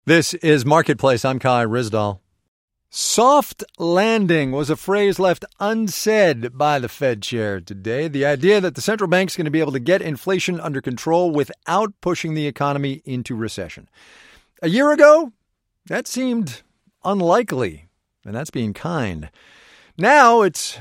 This is Marketplace. I'm Kai Ryssdal. Soft landing was a phrase left unsaid by the Fed chair today. The idea that the central bank's going to be able to get inflation under control without pushing the economy into recession. A year ago, that seemed unlikely, and that's being kind. Now it's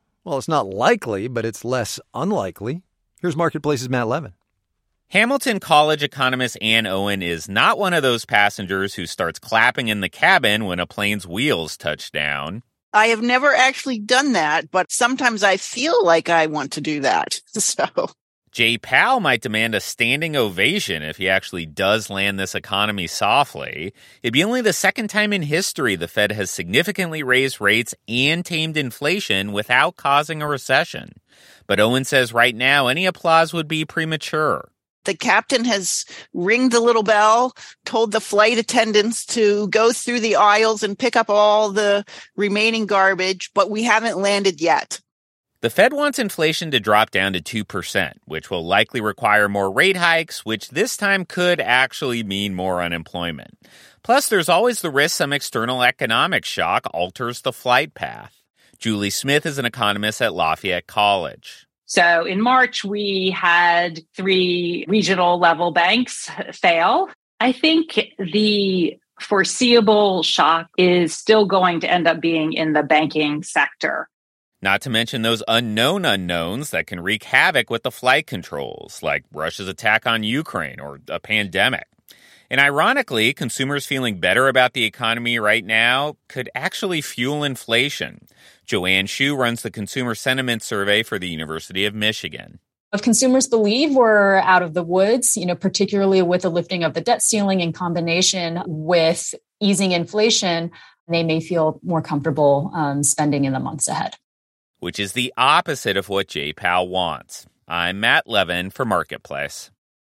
not likely, but it's less unlikely. Here's Marketplace's Matt Levin. Hamilton College economist Ann Owen is not one of those passengers who starts clapping in the cabin when a plane's wheels touch down. I have never actually done that, but sometimes I feel like I want to do that. So Jay Powell might demand a standing ovation if he actually does land this economy softly. It'd be only the second time in history the Fed has significantly raised rates and tamed inflation without causing a recession. But Owen says right now any applause would be premature. the captain has ringed the little bell, told the flight attendants to go through the aisles and pick up all the remaining garbage, but we haven't landed yet. The Fed wants inflation to drop down to 2%, which will likely require more rate hikes, which this time could actually mean more unemployment. Plus, there's always the risk some external economic shock alters the flight path. Julie Smith is an economist at Lafayette College. So in March, we had 3 regional level banks fail. I think the foreseeable shock is still going to end up being in the banking sector. Not to mention those unknown unknowns that can wreak havoc with the flight controls, like Russia's attack on Ukraine or a pandemic. And ironically, consumers feeling better about the economy right now could actually fuel inflation. Joanne Shu runs the Consumer Sentiment Survey for the University of Michigan. If consumers believe we're out of the woods, particularly with the lifting of the debt ceiling in combination with easing inflation, they may feel more comfortable spending in the months ahead. Which is the opposite of what Jay Powell wants. I'm Matt Levin for Marketplace.